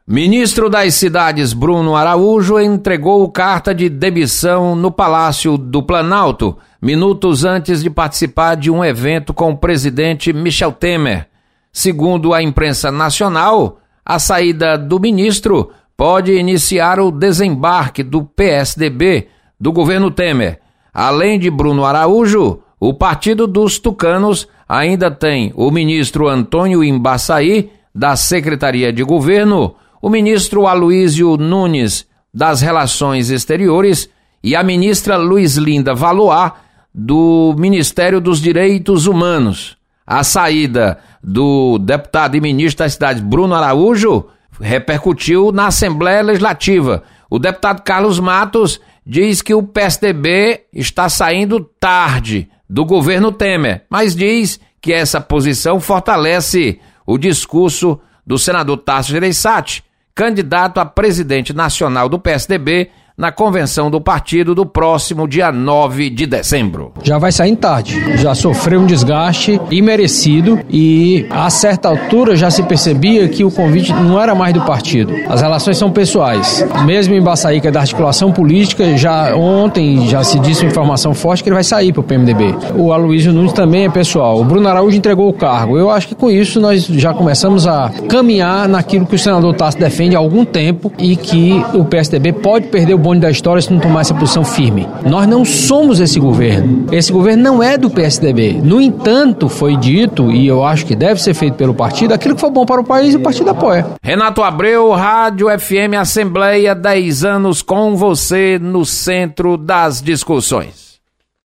Ministro das Cidades Bruno Araújo entregou carta de demissão no Palácio do Planalto, minutos antes de participar de um evento com o presidente Michel Temer. Segundo a imprensa nacional, a saída do ministro pode iniciar o desembarque do PSDB do governo Temer. Além de Bruno Araújo, o Partido dos Tucanos ainda tem o ministro Antônio Embaçaí, da Secretaria de Governo, o ministro Aloísio Nunes, das Relações Exteriores, e a ministra Luizlinda Valois, do Ministério dos Direitos Humanos. A saída do deputado e ministro das Cidades Bruno Araújo repercutiu na Assembleia Legislativa. O deputado Carlos Matos diz que o PSDB está saindo tarde do governo Temer, mas diz que essa posição fortalece o discurso do senador Tasso Gereissati, candidato a presidente nacional do PSDB na convenção do partido do próximo dia 9 de dezembro. Já vai sair tarde, já sofreu um desgaste imerecido e a certa altura já se percebia que o convite não era mais do partido. As relações são pessoais. Mesmo em Embaçaí, que é da articulação política, ontem já se disse uma informação forte que ele vai sair para o PMDB. O Aloísio Nunes também é pessoal. O Bruno Araújo entregou o cargo. Eu acho que com isso nós já começamos a caminhar naquilo que o senador Tasso defende há algum tempo e que o PSDB pode perder o bonde da história se não tomar essa posição firme. Nós não somos esse governo. Esse governo não é do PSDB. No entanto, foi dito, e eu acho que deve ser feito pelo partido, aquilo que for bom para o país e o partido apoia. Renato Abreu, Rádio FM Assembleia, 10 anos com você no centro das discussões.